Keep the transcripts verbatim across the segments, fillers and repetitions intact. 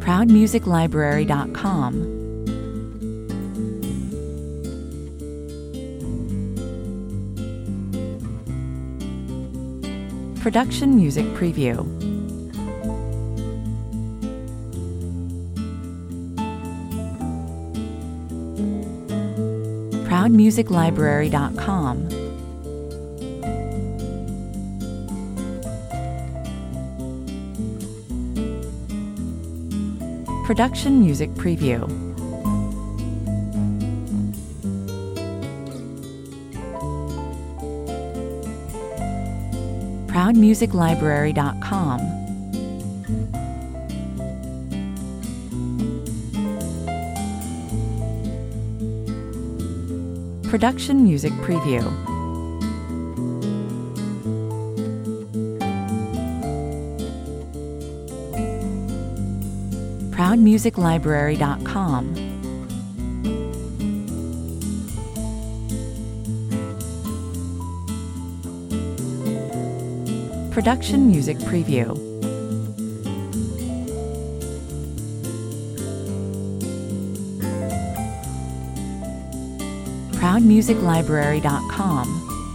proud music library dot com, Production Music Preview, proud music library dot com, Production Music Preview, proud music library dot com, Production Music Preview, proud music library dot com, Production Music Preview, proud music library dot com,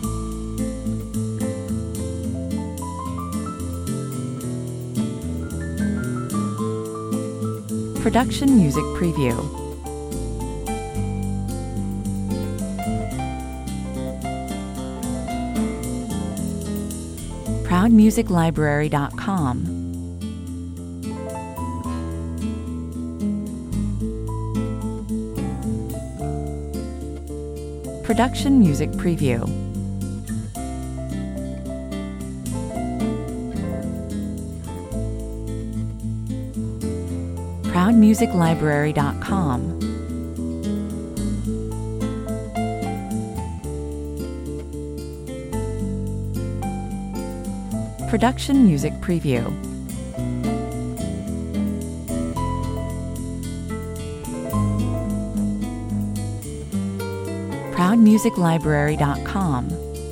Production Music Preview, proud music library dot com, Production Music Preview, proud music library dot com, Production Music Preview, proud music library dot com,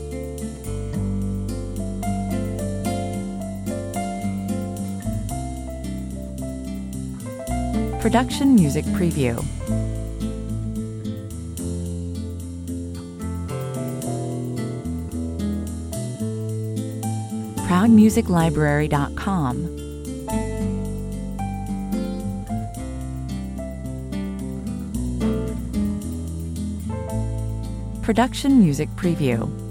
Production Music Preview, proud music library dot com, Production Music Preview.